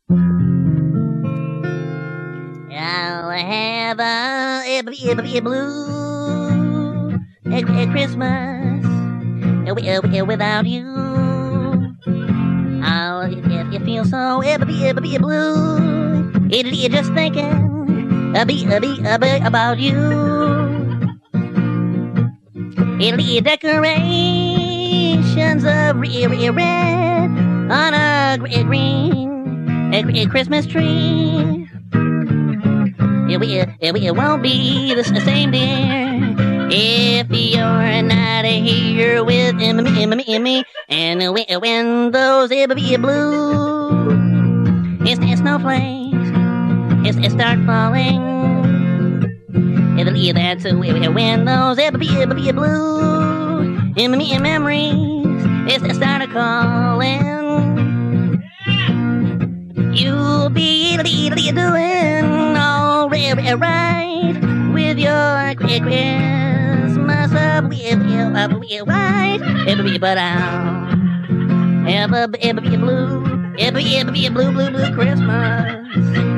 I'll have a blue Christmas without you. Oh, if you feel so blue, it just thinking about you. It'll decorations of red on a green Christmas tree. It won't be the same, dear, if you're not here with me. And when those blue snowflakes start falling, that's when those blue memories start calling. You'll be doing all right with your Christmas right. But I'll ever be a blue Christmas.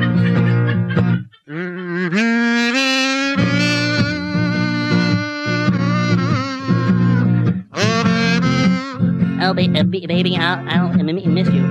Oh, baby, I'll miss you.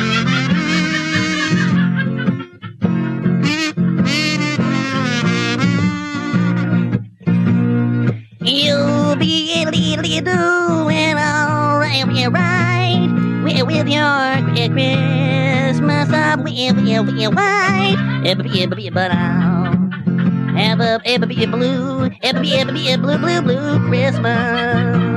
You'll be doing all right with your Christmas white. But I'll have a blue Christmas.